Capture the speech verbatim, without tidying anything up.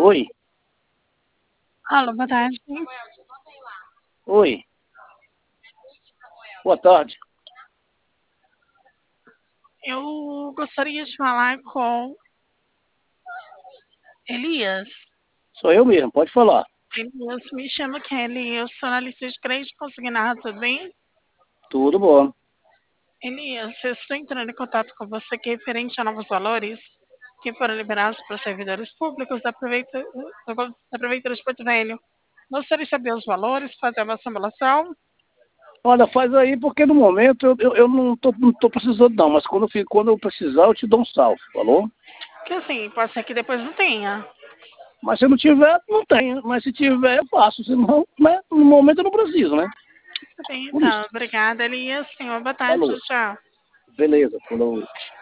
Oi, Alô, boa tarde. oi, boa tarde. Eu gostaria de falar com Elias. Sou eu mesmo, pode falar. Elias, me chamo Kelly, eu sou analista de crédito consignado, tudo bem? Tudo bom. Elias, eu estou entrando em contato com você que é referente a novos valores que foram liberados para os servidores públicos da Prefeitura, da Prefeitura de Porto Velho. Gostaria de saber os valores, fazer uma simulação. Olha, faz aí, porque no momento eu, eu, eu não, tô, não tô precisando não, mas quando eu, fico- quando eu precisar eu te dou um salve, falou? Que assim, pode ser que depois não tenha. Mas se não tiver, não tem. Mas se tiver, eu faço. Se não, né, no momento eu não preciso, né? Tá bem, Por isso. então. Obrigada, Elias. Tenha uma boa tarde. Falou. Tchau. Beleza, falou.